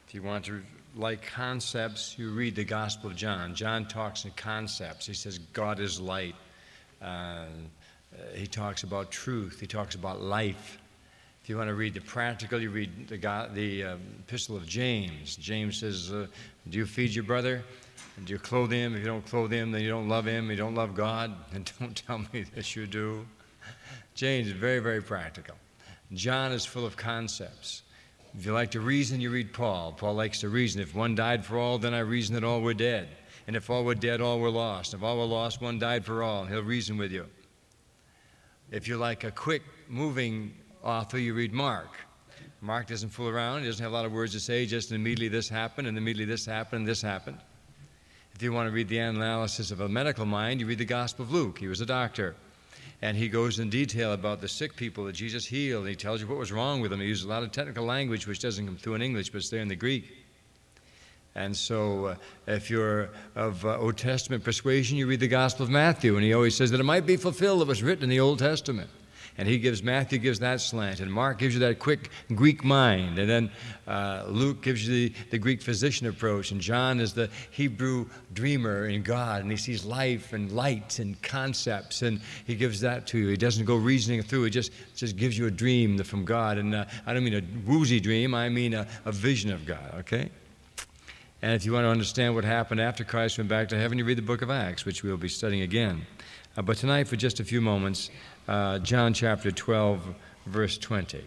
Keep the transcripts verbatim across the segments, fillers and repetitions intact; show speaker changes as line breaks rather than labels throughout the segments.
If you want to like concepts, you read the Gospel of John. John talks in concepts. He says God is light. Uh, he talks about truth. He talks about life. If you want to read the practical, you read the, God, the uh, Epistle of James. James says, uh, do you feed your brother? And do you clothe him? If you don't clothe him, then you don't love him. You don't love God. And don't tell me that you do. James is very, very practical. John is full of concepts. If you like to reason, you read Paul. Paul likes to reason. If one died for all, then I reason that all were dead. And if all were dead, all were lost. If all were lost, one died for all. He'll reason with you. If you like a quick, moving author, you read Mark. Mark doesn't fool around. He doesn't have a lot of words to say. Just immediately this happened, and immediately this happened, and this happened. If you want to read the analysis of a medical mind, you read the Gospel of Luke. He was a doctor. And he goes in detail about the sick people that Jesus healed. And he tells you what was wrong with them. He uses a lot of technical language which doesn't come through in English, but it's there in the Greek. And so uh, if you're of uh, Old Testament persuasion, you read the Gospel of Matthew. And he always says that it might be fulfilled that was written in the Old Testament. And he gives, Matthew gives that slant, and Mark gives you that quick Greek mind, and then uh, Luke gives you the, the Greek physician approach, and John is the Hebrew dreamer in God, and he sees life and light and concepts, and he gives that to you. He doesn't go reasoning through, he just, just gives you a dream from God, and uh, I don't mean a woozy dream, I mean a, a vision of God, okay? And if you want to understand what happened after Christ went back to heaven, you read the book of Acts, which we'll be studying again. Uh, but tonight, for just a few moments, uh, John chapter twelve, verse twenty.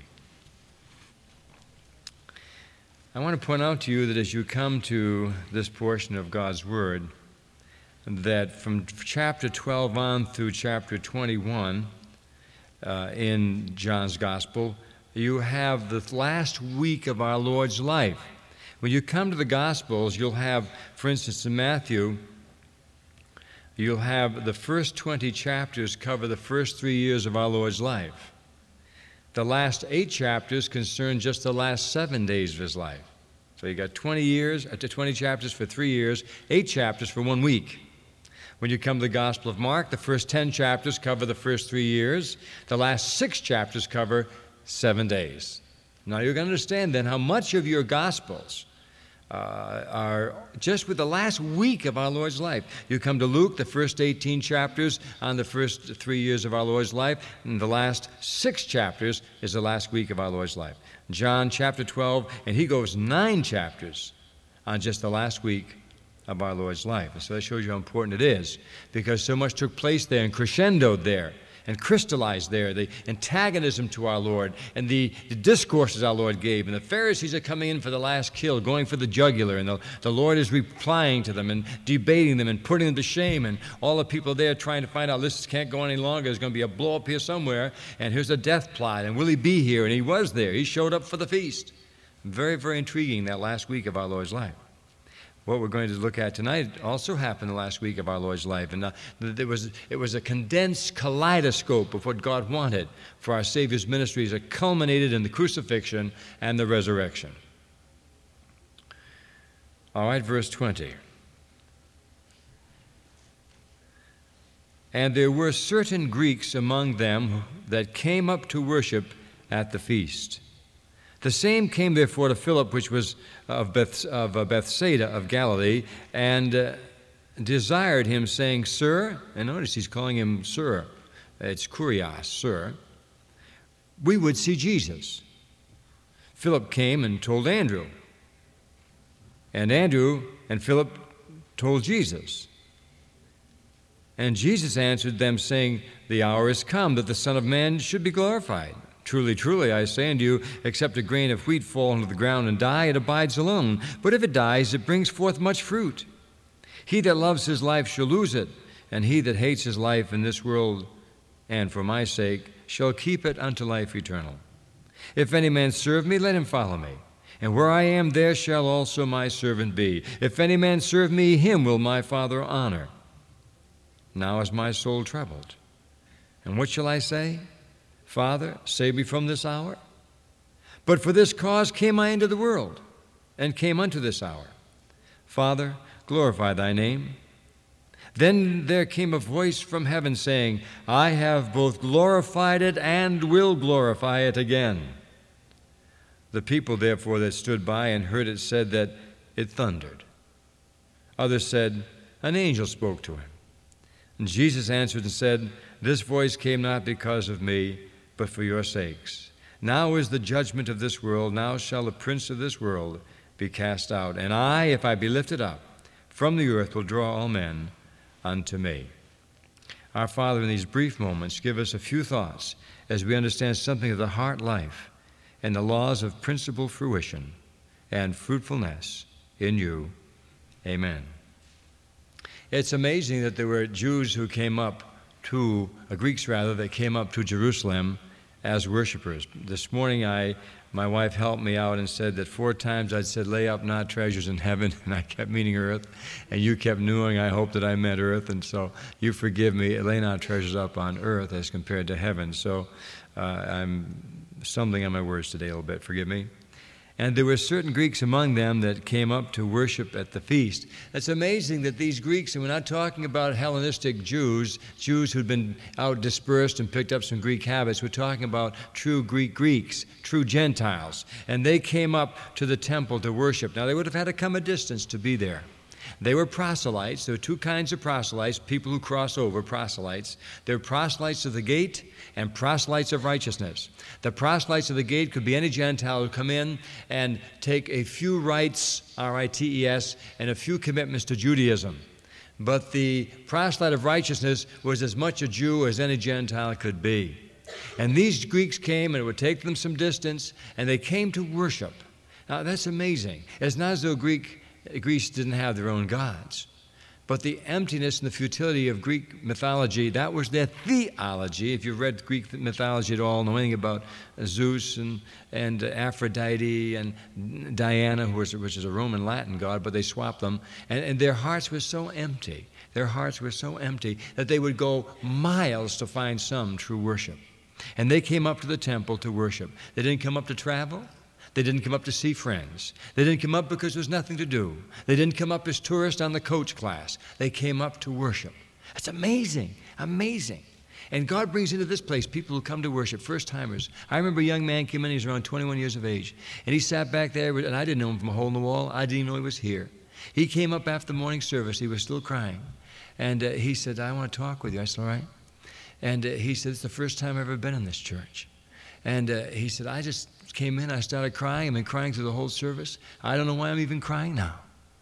I want to point out to you that as you come to this portion of God's Word, that from chapter twelve on through chapter twenty-one uh, in John's Gospel, you have the last week of our Lord's life. When you come to the Gospels, you'll have, for instance, in Matthew, you'll have the first twenty chapters cover the first three years of our Lord's life. The last eight chapters concern just the last seven days of his life. So you got twenty years, uh, twenty chapters for three years, eight chapters for one week. When you come to the Gospel of Mark, the first ten chapters cover the first three years. The last six chapters cover seven days. Now you're going to understand then how much of your Gospels Uh, are just with the last week of our Lord's life. You come to Luke, the first eighteen chapters on the first three years of our Lord's life, and the last six chapters is the last week of our Lord's life. John chapter twelve, and he goes nine chapters on just the last week of our Lord's life. And so that shows you how important it is, because so much took place there and crescendoed there and crystallized there, the antagonism to our Lord and the, the discourses our Lord gave. And the Pharisees are coming in for the last kill, going for the jugular, and the, the Lord is replying to them and debating them and putting them to shame. And all the people there trying to find out, this can't go any longer, there's going to be a blow up here somewhere, and here's a death plot, and will he be here? And he was there. He showed up for the feast. Very, very intriguing, that last week of our Lord's life. What we're going to look at tonight also happened the last week of our Lord's life. And uh, there was, it was a condensed kaleidoscope of what God wanted for our Savior's ministries that culminated in the crucifixion and the resurrection. All right, verse twenty. And there were certain Greeks among them that came up to worship at the feast. The same came therefore to Philip, which was of, Beth, of Bethsaida of Galilee, and uh, desired him, saying, Sir, and notice he's calling him Sir, it's Kurios, Sir, we would see Jesus. Philip came and told Andrew, and Andrew and Philip told Jesus. And Jesus answered them, saying, The hour is come that the Son of Man should be glorified. Truly, truly, I say unto you, except a grain of wheat fall into the ground and die, it abides alone. But if it dies, it brings forth much fruit. He that loves his life shall lose it, and he that hates his life in this world, and for my sake, shall keep it unto life eternal. If any man serve me, let him follow me. And where I am, there shall also my servant be. If any man serve me, him will my Father honor. Now is my soul troubled. And what shall I say? Father, save me from this hour. But for this cause came I into the world, and came unto this hour. Father, glorify thy name. Then there came a voice from heaven saying, I have both glorified it and will glorify it again. The people, therefore, that stood by and heard it said that it thundered. Others said, an angel spoke to him. And Jesus answered and said, this voice came not because of me, but for your sakes. Now is the judgment of this world. Now shall the prince of this world be cast out. And I, if I be lifted up from the earth, will draw all men unto me. Our Father, in these brief moments, give us a few thoughts as we understand something of the heart life and the laws of principal fruition and fruitfulness in you. Amen. It's amazing that there were Jews who came up to, uh, Greeks rather, that came up to Jerusalem as worshipers. This morning, I, my wife helped me out and said that four times I'd said, lay up not treasures in heaven, and I kept meaning earth, and you kept knowing I hope that I meant earth, and so you forgive me, lay not treasures up on earth as compared to heaven. So uh, I'm stumbling on my words today a little bit, forgive me. And there were certain Greeks among them that came up to worship at the feast. It's amazing that these Greeks, and we're not talking about Hellenistic Jews, Jews who'd been out dispersed and picked up some Greek habits. We're talking about true Greek Greeks, true Gentiles. And they came up to the temple to worship. Now, they would have had to come a distance to be there. They were proselytes. There are two kinds of proselytes, people who cross over, proselytes. They're proselytes of the gate and proselytes of righteousness. The proselytes of the gate could be any Gentile who come in and take a few rites, R I T E S, and a few commitments to Judaism. But the proselyte of righteousness was as much a Jew as any Gentile could be. And these Greeks came, and it would take them some distance, and they came to worship. Now, that's amazing. It's not as though Greek Greece didn't have their own gods. But the emptiness and the futility of Greek mythology, that was their theology. If you've read Greek mythology at all, know anything about Zeus and, and Aphrodite and Diana, who was, which is a Roman Latin god, but they swapped them. And, and their hearts were so empty. Their hearts were so empty that they would go miles to find some true worship. And they came up to the temple to worship. They didn't come up to travel. They didn't come up to see friends. They didn't come up because there was nothing to do. They didn't come up as tourists on the coach class. They came up to worship. That's amazing, amazing. And God brings into this place people who come to worship, first-timers. I remember a young man came in, he was around twenty-one years of age, and he sat back there, and I didn't know him from a hole in the wall. I didn't even know he was here. He came up after the morning service. He was still crying. And uh, he said, I want to talk with you. I said, all right. And uh, he said, it's the first time I've ever been in this church. And uh, he said, I just came in, I started crying. I've been crying through the whole service. I don't know why I'm even crying now.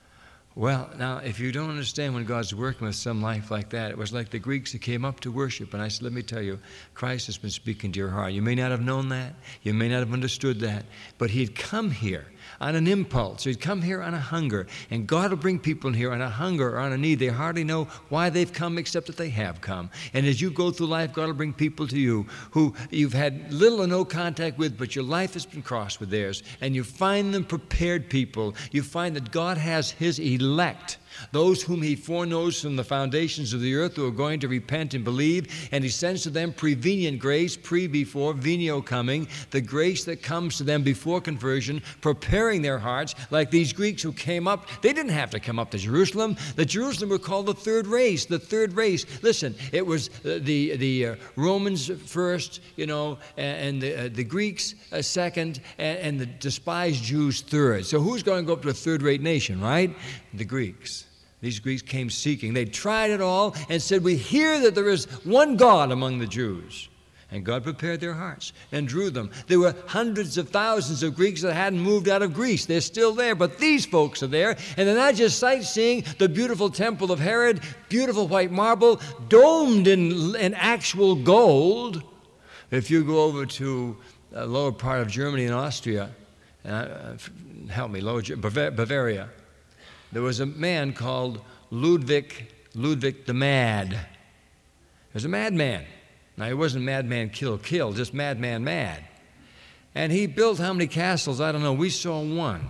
Well, now, if you don't understand when God's working with some life like that, it was like the Greeks who came up to worship. And I said, let me tell you, Christ has been speaking to your heart. You may not have known that. You may not have understood that. But he'd come here on an impulse. He'd come here on a hunger. And God will bring people in here on a hunger or on a need. They hardly know why they've come except that they have come. And as you go through life, God will bring people to you who you've had little or no contact with, but your life has been crossed with theirs. And you find them prepared people. You find that God has his elect, those whom he foreknows from the foundations of the earth, who are going to repent and believe, and he sends to them prevenient grace, pre before, venio coming, the grace that comes to them before conversion, preparing their hearts, like these Greeks who came up. They didn't have to come up to Jerusalem. The Jerusalem were called the third race, the third race. Listen, it was the, the uh, Romans first, you know, and the, uh, the Greeks uh, second, and, and the despised Jews third. So who's going to go up to a third-rate nation, right? The Greeks. These Greeks came seeking. They tried it all and said, we hear that there is one God among the Jews. And God prepared their hearts and drew them. There were hundreds of thousands of Greeks that hadn't moved out of Greece. They're still there, but these folks are there. And they're not just sightseeing the beautiful temple of Herod, beautiful white marble, domed in, in actual gold. If you go over to the lower part of Germany and Austria, uh, help me, lower Bavaria, there was a man called Ludwig, Ludwig the Mad. He was a madman. Now, he wasn't madman kill, kill, just madman mad. And he built how many castles? I don't know. We saw one.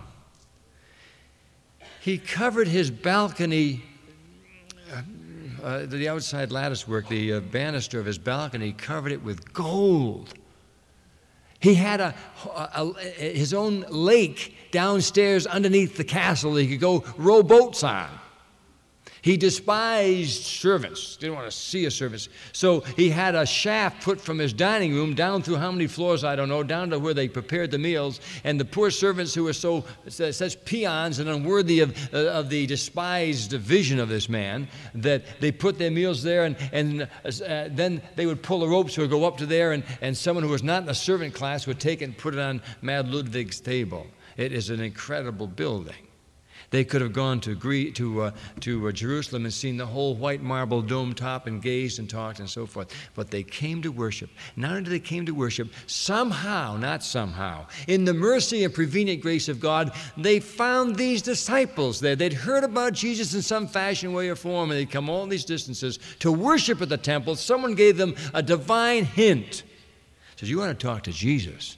He covered his balcony, uh, the outside lattice work, the uh, banister of his balcony, covered it with gold. He had a, a, a, his own lake downstairs underneath the castle that he could go row boats on. He despised servants. Didn't want to see a servant. So he had a shaft put from his dining room down through how many floors, I don't know, down to where they prepared the meals. And the poor servants who were so such peons and unworthy of, uh, of the despised vision of this man, that they put their meals there, and, and uh, then they would pull the ropes or go up to there, and, and someone who was not in the servant class would take it and put it on Mad Ludwig's table. It is an incredible building. They could have gone to Gre- to uh, to uh, Jerusalem and seen the whole white marble dome top and gazed and talked and so forth. But they came to worship. Not only they came to worship, somehow, not somehow, in the mercy and prevenient grace of God, they found these disciples there. They'd heard about Jesus in some fashion, way, or form, and they'd come all these distances to worship at the temple. Someone gave them a divine hint. Says, you want to talk to Jesus.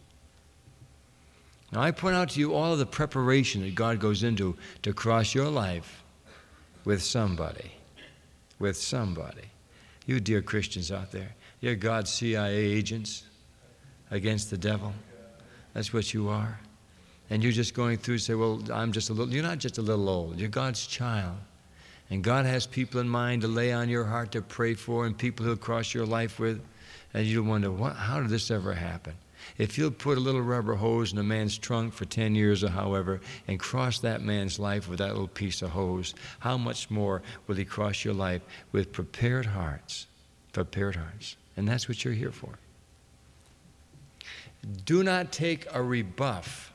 Now, I point out to you all of the preparation that God goes into to cross your life with somebody. With somebody. You dear Christians out there, you're God's C I A agents against the devil. That's what you are. And you're just going through and say, well, I'm just a little, you're not just a little old. You're God's child. And God has people in mind to lay on your heart to pray for, and people who'll cross your life with. And you wonder, what, how did this ever happen? If you'll put a little rubber hose in a man's trunk for ten years or however and cross that man's life with that little piece of hose, how much more will he cross your life with prepared hearts? Prepared hearts. And that's what you're here for. Do not take a rebuff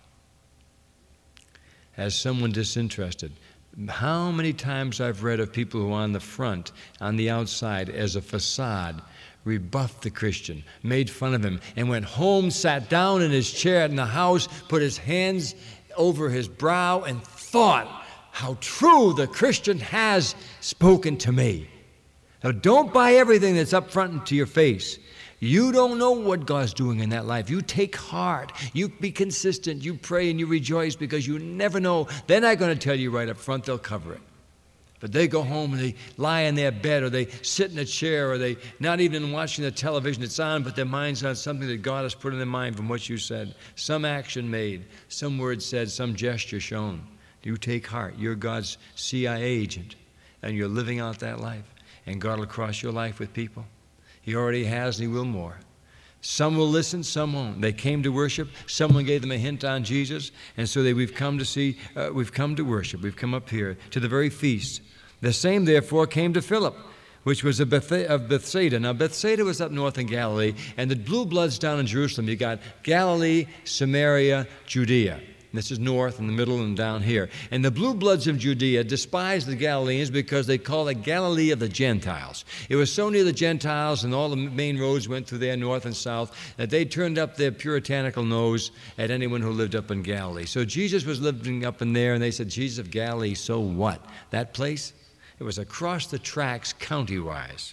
as someone disinterested. How many times I've read of people who are on the front, on the outside, as a facade, rebuffed the Christian, made fun of him, and went home, sat down in his chair in the house, put his hands over his brow, and thought how true the Christian has spoken to me. Now, don't buy everything that's up front into your face. You don't know what God's doing in that life. You take heart. You be consistent. You pray and you rejoice, because you never know. They're not going to tell you right up front. They'll cover it. But they go home and they lie in their bed, or they sit in a chair, or they not even watching the television. It's on, but their mind's on something that God has put in their mind from what you said. Some action made, some word said, some gesture shown. You take heart. You're God's C I A agent, and you're living out that life. And God will cross your life with people. He already has, and He will more. Some will listen, some won't. They came to worship. Someone gave them a hint on Jesus, and so they, we've come to see, uh, we've come to worship. We've come up here to the very feast. The same, therefore, came to Philip, which was of Bethsaida. Now, Bethsaida was up north in Galilee, and the blue bloods down in Jerusalem. You got Galilee, Samaria, Judea. This is north in the middle and down here. And the blue bloods of Judea despised the Galileans because they called it Galilee of the Gentiles. It was so near the Gentiles, and all the main roads went through there, north and south, that they turned up their puritanical nose at anyone who lived up in Galilee. So Jesus was living up in there, and they said, Jesus of Galilee, so what? That place? It was across the tracks county-wise.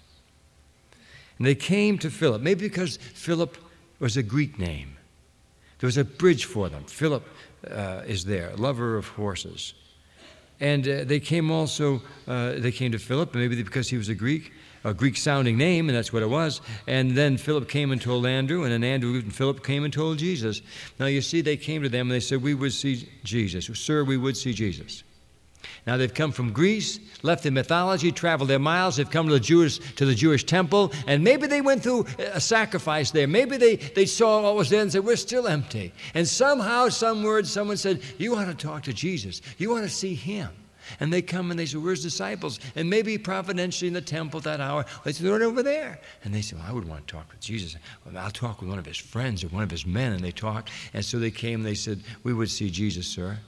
And they came to Philip, maybe because Philip was a Greek name. There was a bridge for them. Philip uh, is there, lover of horses. And uh, they came also, uh, they came to Philip, maybe because he was a Greek, a Greek-sounding name, and that's what it was. And then Philip came and told Andrew, and then Andrew and Philip came and told Jesus. Now, you see, they came to them, and they said, we would see Jesus. Sir, we would see Jesus. Now, they've come from Greece, left their mythology, traveled their miles. They've come to the Jewish, to the Jewish temple, and maybe they went through a sacrifice there. Maybe they, they saw what was there and said, we're still empty. And somehow, some word, someone said, you want to talk to Jesus. You want to see Him. And they come and they say, where's disciples? And maybe providentially in the temple that hour, they said, they're over there. And they said, well, I would want to talk with Jesus. Well, I'll talk with one of His friends or one of His men. And they talked. And so they came and they said, we would see Jesus, sir.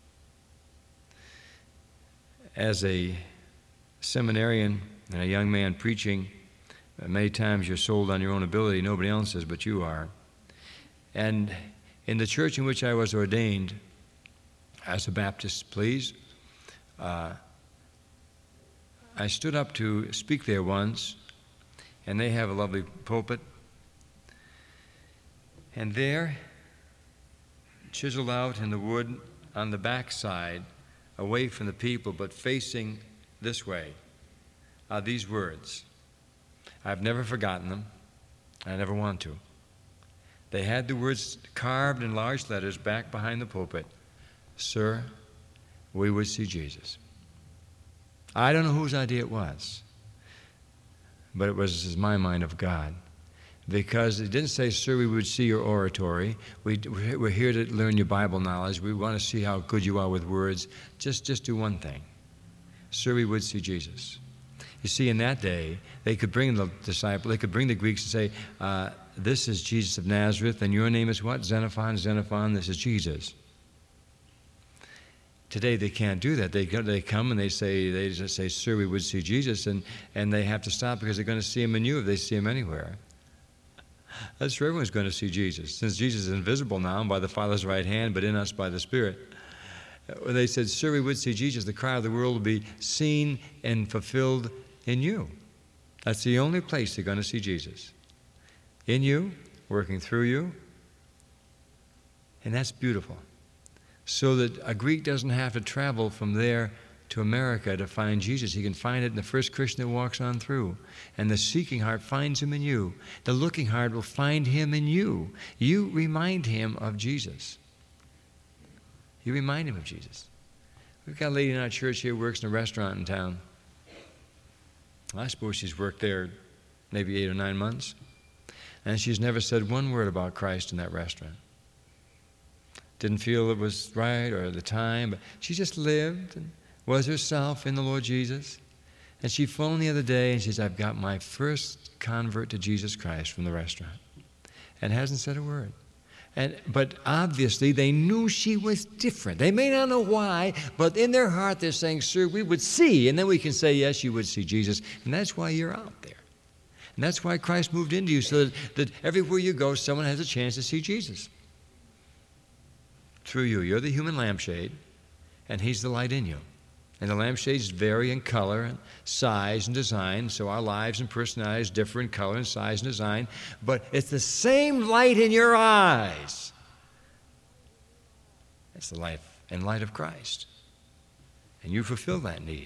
As a seminarian and a young man preaching, uh, many times you're sold on your own ability. Nobody else is, but you are. And in the church in which I was ordained, as a Baptist, please, uh, I stood up to speak there once, and they have a lovely pulpit. And there, chiseled out in the wood on the backside, away from the people, but facing this way, are these words. I've never forgotten them. I never want to. They had the words carved in large letters back behind the pulpit. Sir, we would see Jesus. I don't know whose idea it was, but it was in my mind of God. Because it didn't say, sir, we would see your oratory. We, we're here to learn your Bible knowledge. We want to see how good you are with words. Just, just do one thing. Sir, we would see Jesus. You see, in that day, they could bring the disciple, they could bring the Greeks and say, uh, this is Jesus of Nazareth, and your name is what? Xenophon, Xenophon, this is Jesus. Today they can't do that. They they come and they say, they just say, sir, we would see Jesus, and, and they have to stop because they're going to see him in you if they see him anywhere. That's true. Everyone's going to see Jesus. Since Jesus is invisible now by the Father's right hand, but in us by the Spirit. When they said, sir, we would see Jesus, the cry of the world will be seen and fulfilled in you. That's the only place they're going to see Jesus. In you, working through you. And that's beautiful. So that a Greek doesn't have to travel from there to America to find Jesus. He can find it in the first Christian that walks on through. And the seeking heart finds him in you. The looking heart will find him in you. You remind him of Jesus. You remind him of Jesus. We've got a lady in our church here who works in a restaurant in town. I suppose she's worked there maybe eight or nine months. And she's never said one word about Christ in that restaurant. Didn't feel it was right or the time, but she just lived and was herself in the Lord Jesus. And she phoned the other day and she says, I've got my first convert to Jesus Christ from the restaurant. And hasn't said a word. And, but obviously they knew she was different. They may not know why, but in their heart they're saying, sir, we would see. And then we can say, yes, you would see Jesus. And that's why you're out there. And that's why Christ moved into you, so that, that everywhere you go, someone has a chance to see Jesus. Through you. You're the human lampshade, and he's the light in you. And the lampshades vary in color and size and design, so our lives and personalities differ in color and size and design, but it's the same light in your eyes. It's the life and light of Christ. And you fulfill that need.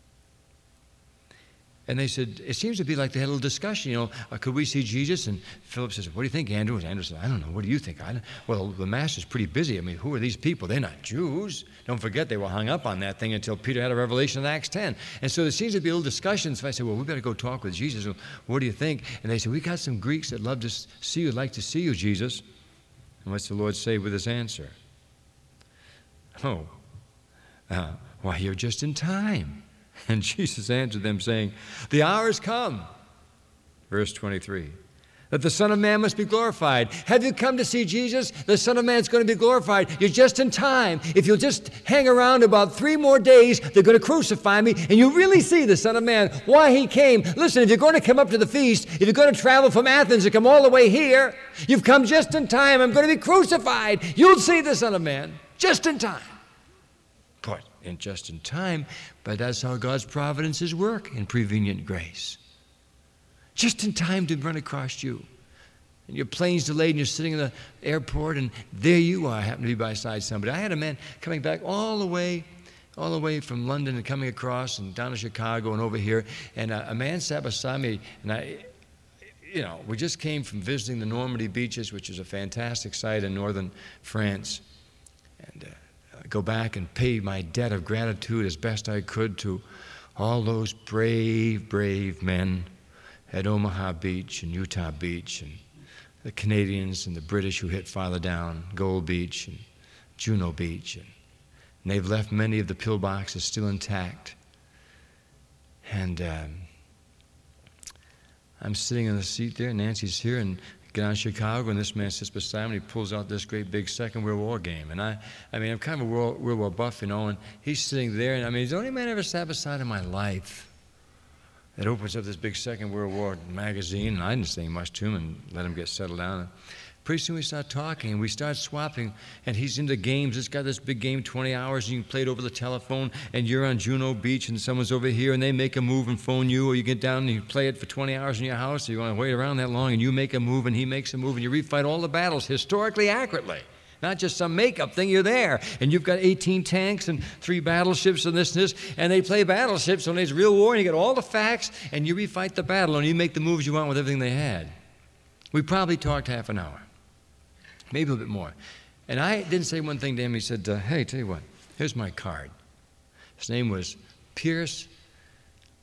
And they said, it seems to be like they had a little discussion, you know, uh, could we see Jesus? And Philip says, what do you think, Andrew? And Andrew said, I don't know, what do you think? I don't, well, the master's pretty busy. I mean, who are these people? They're not Jews. Don't forget, they were hung up on that thing until Peter had a revelation in Acts ten. And so there seems to be a little discussion. So I said, well, we better go talk with Jesus. Well, what do you think? And they said, we got some Greeks that love to see you, like to see you, Jesus. And what's the Lord say with his answer? Oh, uh, why, you're just in time. And Jesus answered them, saying, the hour has come, verse twenty-three, that the Son of Man must be glorified. Have you come to see Jesus? The Son of Man is going to be glorified. You're just in time. If you'll just hang around about three more days, they're going to crucify me, and you really see the Son of Man, why he came. Listen, if you're going to come up to the feast, if you're going to travel from Athens and come all the way here, you've come just in time. I'm going to be crucified. You'll see the Son of Man just in time. But in just in time, but that's how God's providences work in prevenient grace. Just in time to run across you. And your plane's delayed and you're sitting in the airport and there you are, happen to be beside somebody. I had a man coming back all the way, all the way from London and coming across and down to Chicago and over here. And a, a man sat beside me and I, you know, we just came from visiting the Normandy beaches, which is a fantastic site in northern France. And uh, go back and pay my debt of gratitude as best I could to all those brave, brave men at Omaha Beach and Utah Beach, and the Canadians and the British who hit farther down, Gold Beach and Juno Beach. And, and they've left many of the pillboxes still intact. And um, I'm sitting in the seat there, Nancy's here, and get on Chicago, and this man sits beside me, and he pulls out this great big Second World War game. And I, I mean, I'm kind of a World, World War buff, you know, and he's sitting there, and I mean, he's the only man I ever sat beside in my life that opens up this big Second World War magazine, and I didn't say much to him and let him get settled down. Pretty soon we start talking, and we start swapping, and he's into games. It's got this big game, twenty hours, and you can play it over the telephone, and you're on Juno Beach, and someone's over here, and they make a move and phone you, or you get down and you play it for twenty hours in your house, or you want to wait around that long, and you make a move, and he makes a move, and you refight all the battles historically accurately. Not just some makeup thing, you're there. And you've got eighteen tanks and three battleships and this and this, and they play battleships when there's real war, and you get all the facts, and you refight the battle, and you make the moves you want with everything they had. We probably talked half an hour, maybe a little bit more. And I didn't say one thing to him. He said, uh, hey, tell you what, here's my card. His name was Pierce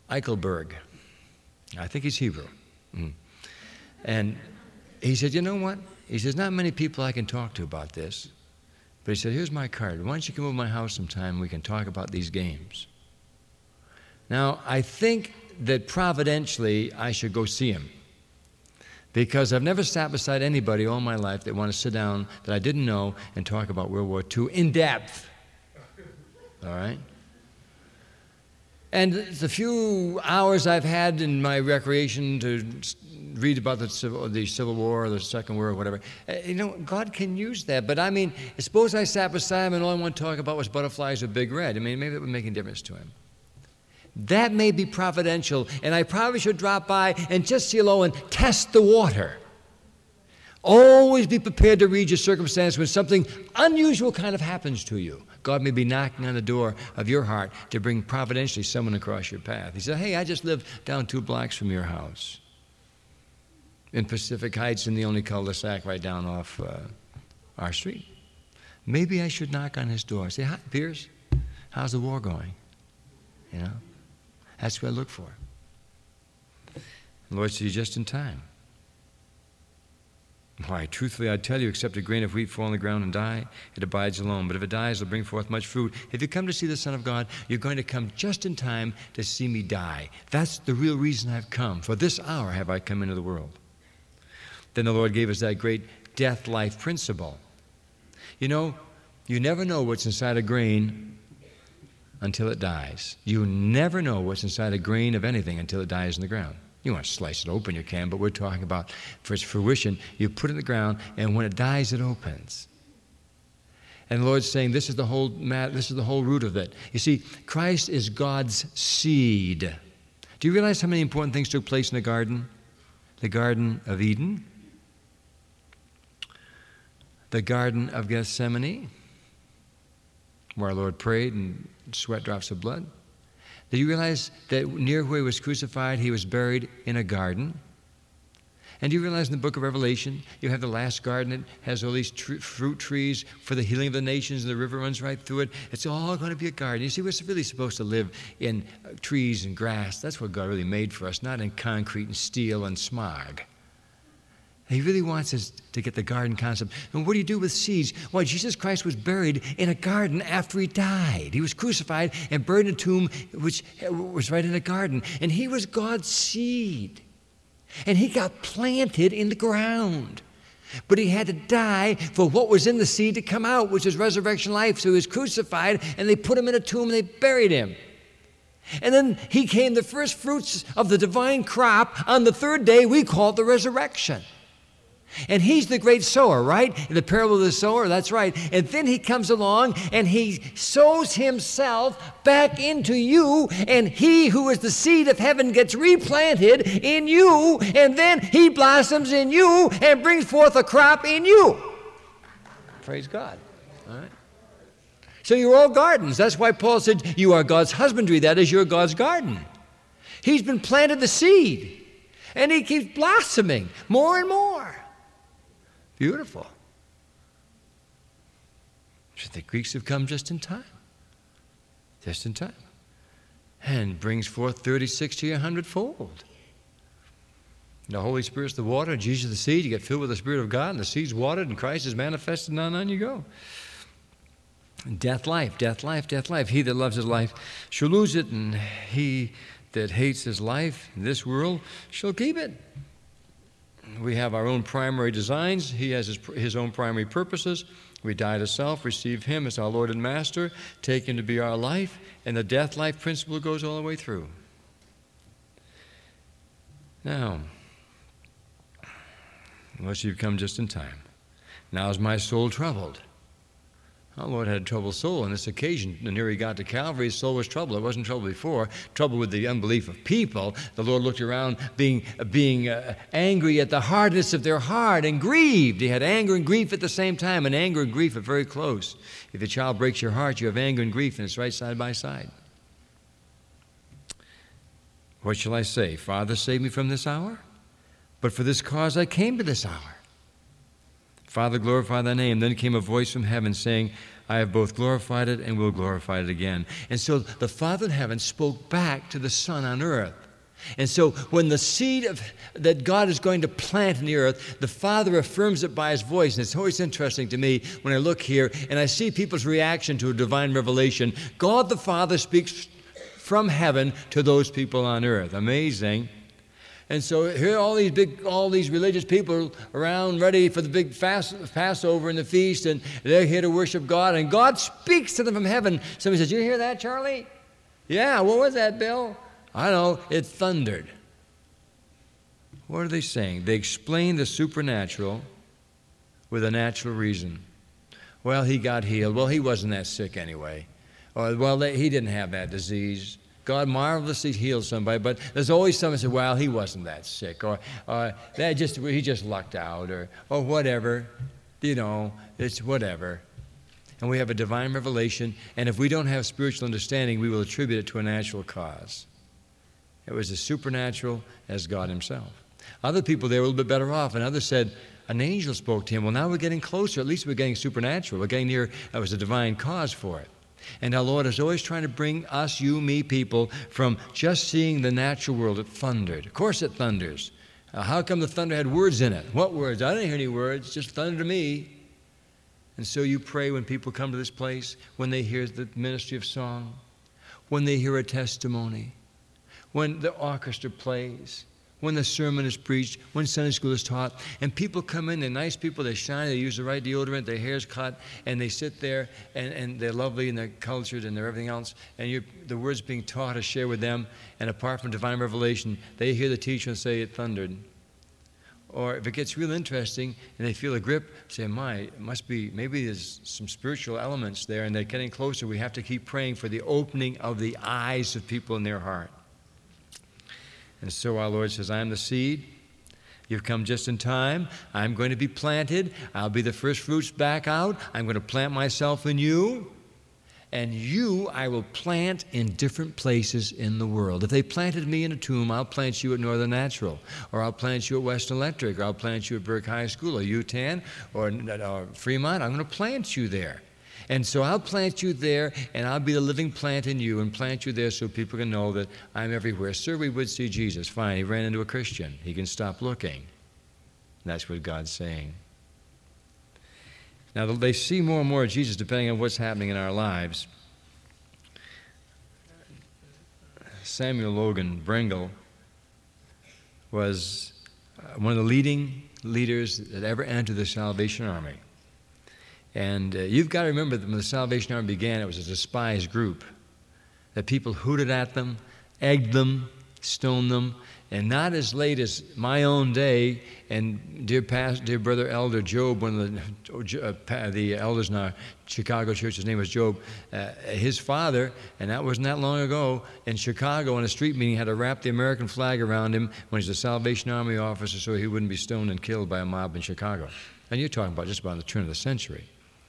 Eichelberg. I think he's Hebrew. Mm. And he said, you know what? He says, not many people I can talk to about this. But he said, here's my card. Why don't you come over to my house sometime and we can talk about these games? Now, I think that providentially I should go see him. Because I've never sat beside anybody all my life that want to sit down that I didn't know and talk about World War Two in depth. All right? And the few hours I've had in my recreation to read about the Civil, the Civil War or the Second War or whatever, you know, God can use that. But I mean, suppose I sat beside him and all I want to talk about was butterflies with Big Red. I mean, maybe it would make a difference to him. That may be providential, and I probably should drop by and just say hello and test the water. Always be prepared to read your circumstance when something unusual kind of happens to you. God may be knocking on the door of your heart to bring providentially someone across your path. He said, hey, I just live down two blocks from your house in Pacific Heights in the only cul-de-sac right down off uh, our street. Maybe I should knock on his door. Say, hi, Pierce, how's the war going? You know? That's what I look for. The Lord said, you're just in time. Why, truthfully, I tell you, except a grain of wheat fall on the ground and die, it abides alone. But if it dies, it'll bring forth much fruit. If you come to see the Son of God, you're going to come just in time to see me die. That's the real reason I've come. For this hour have I come into the world. Then the Lord gave us that great death-life principle. You know, you never know what's inside a grain until it dies. You never know what's inside a grain of anything until it dies in the ground. You want to slice it open, you can, but we're talking about for its fruition. You put it in the ground, and when it dies, it opens. And the Lord's saying, this is the whole mat, this is the whole root of it. You see, Christ is God's seed. Do you realize how many important things took place in the garden? The Garden of Eden, the Garden of Gethsemane, where our Lord prayed and sweat drops of blood. Did you realize that near where he was crucified, he was buried in a garden? And do you realize in the book of Revelation, you have the last garden that has all these tr- fruit trees for the healing of the nations, and the river runs right through it. It's all going to be a garden. You see, we're really supposed to live in uh, trees and grass. That's what God really made for us, not in concrete and steel and smog. He really wants us to get the garden concept. And what do you do with seeds? Well, Jesus Christ was buried in a garden after he died. He was crucified and buried in a tomb which was right in a garden. And he was God's seed. And he got planted in the ground. But he had to die for what was in the seed to come out, which is resurrection life. So he was crucified, and they put him in a tomb, and they buried him. And then he came the first fruits of the divine crop. On the third day, we call it the resurrection. And he's the great sower, right? In the parable of the sower, that's right. And then he comes along and he sows himself back into you, and he who is the seed of heaven gets replanted in you, and then he blossoms in you and brings forth a crop in you. Praise God. All right. So you're all gardens. That's why Paul said you are God's husbandry. That is, you're God's garden. He's been planted the seed, and he keeps blossoming more and more. Beautiful. So the Greeks have come just in time. Just in time. And brings forth thirty, sixty, a hundredfold. The Holy Spirit's the water, Jesus is the seed. You get filled with the Spirit of God, and the seed's watered, and Christ is manifested, and on and on you go. Death, life, death, life, death, life. He that loves his life shall lose it, and he that hates his life in this world shall keep it. We have our own primary designs. He has his, his own primary purposes. We die to self, receive him as our Lord and Master, take him to be our life, and the death-life principle goes all the way through. Now, unless you've come just in time. Now is my soul troubled. Our Lord had a troubled soul on this occasion. The nearer he got to Calvary, his soul was troubled. It wasn't trouble before. Trouble with the unbelief of people. The Lord looked around being, being uh, angry at the hardness of their heart and grieved. He had anger and grief at the same time, and anger and grief are very close. If a child breaks your heart, you have anger and grief, and it's right side by side. What shall I say? Father, save me from this hour? But for this cause I came to this hour. Father, glorify thy name. Then came a voice from heaven saying, I have both glorified it and will glorify it again. And so the Father in heaven spoke back to the Son on earth. And so when the seed of, that God is going to plant in the earth, the Father affirms it by His voice. And it's always interesting to me when I look here and I see people's reaction to a divine revelation. God the Father speaks from heaven to those people on earth. Amazing. And so here are all these big, all these religious people around ready for the big fast, Passover and the feast, and they're here to worship God, and God speaks to them from heaven. Somebody says, "You hear that, Charlie?" "Yeah, what was that, Bill?" "I know, it thundered." What are they saying? They explain the supernatural with a natural reason. Well, he got healed. Well, he wasn't that sick anyway. Or, well, they, he didn't have that disease. God marvelously healed somebody, but there's always someone who says, "Well, he wasn't that sick," or uh, that just he just lucked out, or or whatever. You know, it's whatever. And we have a divine revelation, and if we don't have spiritual understanding, we will attribute it to a natural cause. It was as supernatural as God Himself. Other people, they were a little bit better off, and others said, an angel spoke to him. Well, now we're getting closer. At least we're getting supernatural. We're getting near, there was a divine cause for it. And our Lord is always trying to bring us, you, me, people, from just seeing the natural world. It thundered. Of course it thunders. Uh, how come the thunder had words in it? What words? I didn't hear any words. Just thunder to me. And so you pray when people come to this place, when they hear the ministry of song, when they hear a testimony, when the orchestra plays, when the sermon is preached, when Sunday school is taught, and people come in, they're nice people, they shine, they use the right deodorant, their hair's cut, and they sit there, and, and they're lovely, and they're cultured, and they're everything else, and you, the words being taught are shared with them, and apart from divine revelation, they hear the teacher say it thundered. Or if it gets real interesting, and they feel a grip, say, my, it must be, maybe there's some spiritual elements there, and they're getting closer. We have to keep praying for the opening of the eyes of people in their heart. And so our Lord says, I am the seed. You've come just in time. I'm going to be planted. I'll be the first fruits back out. I'm going to plant myself in you. And you I will plant in different places in the world. If they planted me in a tomb, I'll plant you at Northern Natural, or I'll plant you at Western Electric, or I'll plant you at Burke High School, or U T A N, or, or Fremont. I'm going to plant you there. And so I'll plant you there, and I'll be the living plant in you and plant you there so people can know that I'm everywhere. Sir, we would see Jesus. Fine, he ran into a Christian. He can stop looking. That's what God's saying. Now, they see more and more of Jesus depending on what's happening in our lives. Samuel Logan Brengle was one of the leading leaders that ever entered the Salvation Army. And uh, you've got to remember that when the Salvation Army began, it was a despised group. That people hooted at them, egged them, stoned them. And not as late as my own day, and dear past, dear brother Elder Job, one of the, uh, the elders in our Chicago church, his name was Job, uh, his father, and that wasn't that long ago, in Chicago in a street meeting, had to wrap the American flag around him when he's a Salvation Army officer so he wouldn't be stoned and killed by a mob in Chicago. And you're talking about just about the turn of the century.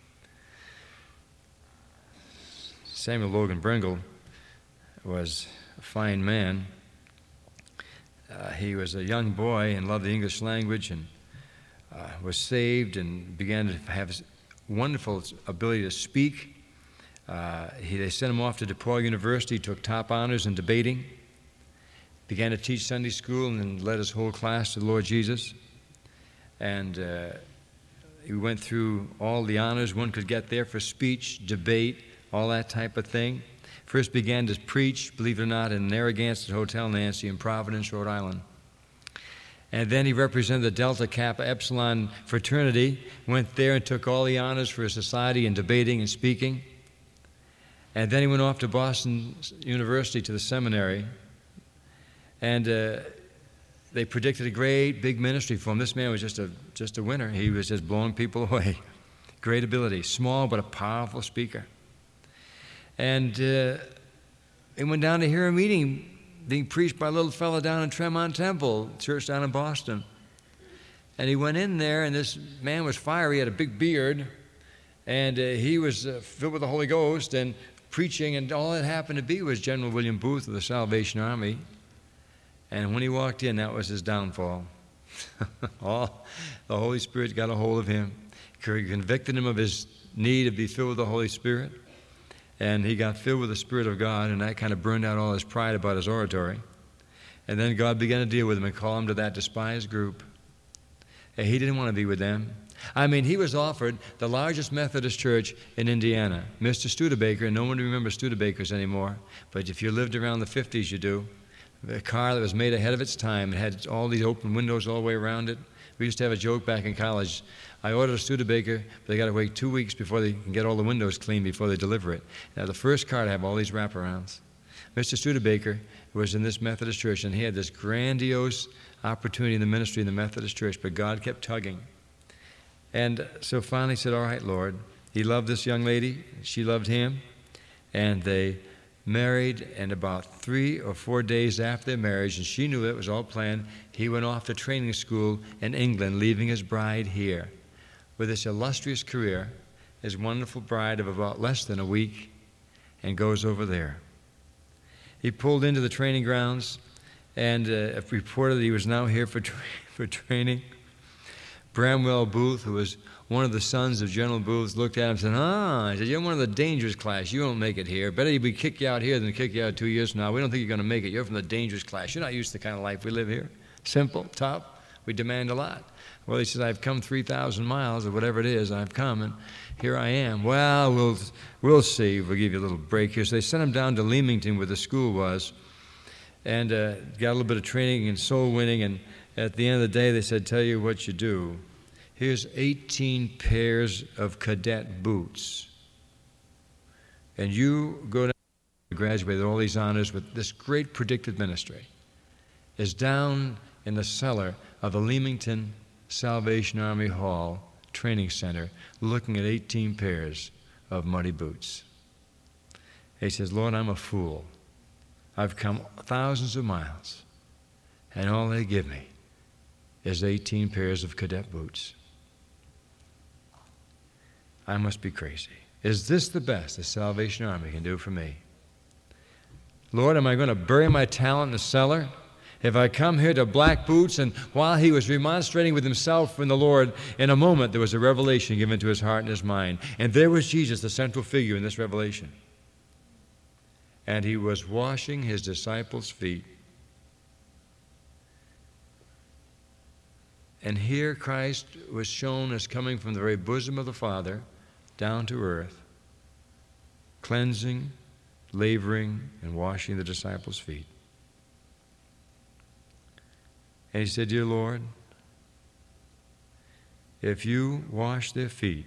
Samuel Logan Brengle was a fine man. Uh, he was a young boy and loved the English language, and uh, was saved and began to have wonderful ability to speak. Uh, he, they sent him off to DePaul University, took top honors in debating, began to teach Sunday school, and then led his whole class to the Lord Jesus. And uh, he went through all the honors one could get there for speech, debate, all that type of thing. First began to preach, believe it or not, in Narragansett Hotel Nancy in Providence, Rhode Island. And then he represented the Delta Kappa Epsilon fraternity, went there and took all the honors for his society in debating and speaking. And then he went off to Boston University to the seminary. And uh, they predicted a great big ministry for him. This man was just a, just a winner. He was just blowing people away. Great ability, small but a powerful speaker. And uh, he went down to hear a meeting being preached by a little fellow down in Tremont Temple, church down in Boston. And he went in there, and this man was fiery. He had a big beard, and uh, he was uh, filled with the Holy Ghost and preaching, and all that happened to be was General William Booth of the Salvation Army. And when he walked in, that was his downfall. all, the Holy Spirit got a hold of him, convicted him of his need to be filled with the Holy Spirit. And he got filled with the Spirit of God, and that kind of burned out all his pride about his oratory. And then God began to deal with him and call him to that despised group. And he didn't want to be with them. I mean, he was offered the largest Methodist church in Indiana, Mister Studebaker, and no one remembers Studebakers anymore. But if you lived around the fifties, you do. A car that was made ahead of its time. It had all these open windows all the way around it. We used to have a joke back in college. I ordered a Studebaker, but they got to wait two weeks before they can get all the windows clean before they deliver it. Now, the first car to have all these wraparounds. Mister Studebaker was in this Methodist church, and he had this grandiose opportunity in the ministry in the Methodist church, but God kept tugging. And so finally he said, all right, Lord. He loved this young lady. She loved him. And they married, and about three or four days after their marriage, and she knew it was all planned, he went off to training school in England, leaving his bride here. With this illustrious career, his wonderful bride of about less than a week, and goes over there. He pulled into the training grounds, and uh, reported that he was now here for, tra- for training. Bramwell Booth, who was one of the sons of General Booth, looked at him and said, ah, he said, you're one of the dangerous class. You won't make it here. Better we kick you out here than kick you out two years from now. We don't think you're going to make it. You're from the dangerous class. You're not used to the kind of life we live here. Simple, tough. We demand a lot. Well, he says, I've come three thousand miles or whatever it is. I've come, and here I am. Well, we'll, we'll see. We'll give you a little break here. So they sent him down to Leamington, where the school was, and uh, got a little bit of training and soul winning. And at the end of the day, they said, tell you what you do. Here's eighteen pairs of cadet boots. And you go down to graduate with all these honors with this great predicted ministry. Is down in the cellar of the Leamington Salvation Army Hall Training Center looking at eighteen pairs of muddy boots. He says, Lord, I'm a fool. I've come thousands of miles, and all they give me is eighteen pairs of cadet boots. I must be crazy. Is this the best the Salvation Army can do for me? Lord, am I going to bury my talent in the cellar? If I come here to black boots, and while he was remonstrating with himself and the Lord, in a moment there was a revelation given to his heart and his mind. And there was Jesus, the central figure in this revelation. And he was washing his disciples' feet. And here Christ was shown as coming from the very bosom of the Father down to earth, cleansing, laboring, and washing the disciples' feet. And he said, dear Lord, if you wash their feet,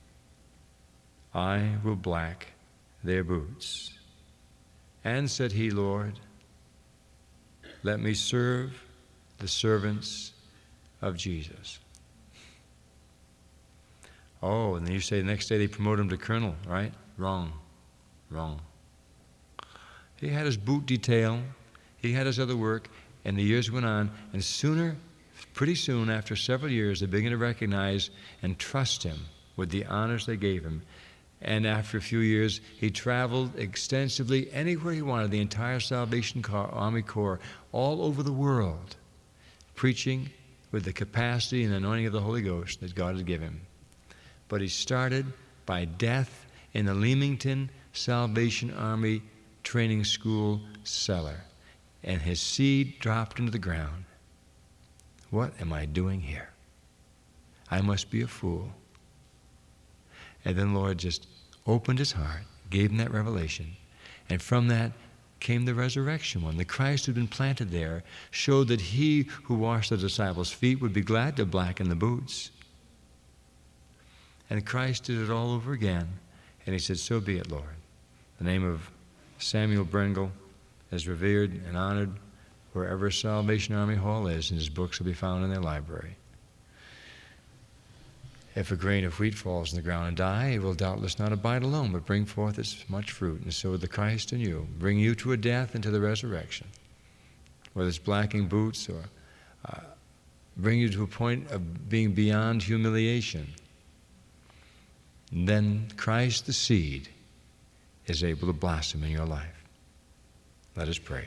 I will black their boots. And said he, Lord, let me serve the servants of Jesus. Oh, and then you say the next day they promote him to colonel, right? Wrong. Wrong. He had his boot detail. He had his other work. And the years went on. And sooner, pretty soon, after several years, they began to recognize and trust him with the honors they gave him. And after a few years, he traveled extensively anywhere he wanted, the entire Salvation Army Corps, all over the world, preaching with the capacity and anointing of the Holy Ghost that God had given him. But he started by death in the Leamington Salvation Army Training School cellar, and his seed dropped into the ground. What am I doing here? I must be a fool. And then the Lord just opened his heart, gave him that revelation, and from that came the resurrection one. The Christ who had been planted there showed that he who washed the disciples' feet would be glad to blacken the boots. And Christ did it all over again. And he said, so be it, Lord. The name of Samuel Brengle is revered and honored wherever Salvation Army Hall is, and his books will be found in their library. If a grain of wheat falls in the ground and die, it will doubtless not abide alone, but bring forth its much fruit. And so the Christ in you, bring you to a death and to the resurrection, whether it's blacking boots or uh, bring you to a point of being beyond humiliation. And then Christ, the seed, is able to blossom in your life. Let us pray.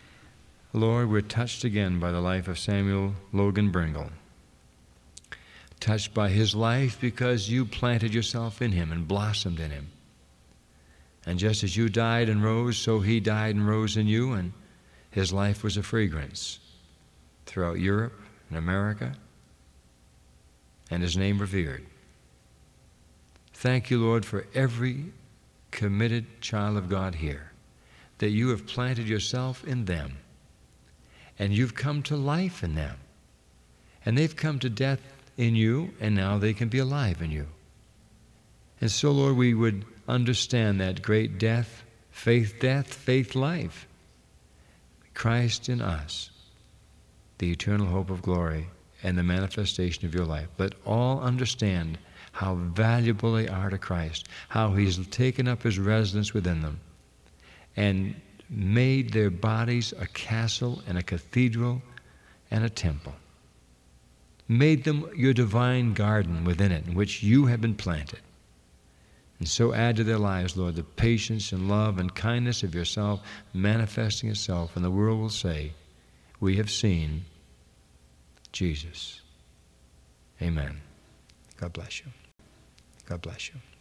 Lord, we're touched again by the life of Samuel Logan Brengle. touched by his life because you planted yourself in him and blossomed in him. And just as you died and rose, so he died and rose in you, and his life was a fragrance throughout Europe and America, and his name revered. Thank you, Lord, for every committed child of God here, that you have planted yourself in them, and you've come to life in them, and they've come to death in you, and now they can be alive in you. And so, Lord, we would understand that great death, faith death, faith life, Christ in us, the eternal hope of glory and the manifestation of your life. Let all understand how valuable they are to Christ, how he's taken up his residence within them and made their bodies a castle and a cathedral and a temple. Made them your divine garden within it, in which you have been planted. And so add to their lives, Lord, the patience and love and kindness of yourself manifesting itself, and the world will say, we have seen Jesus. Amen. God bless you. God bless you.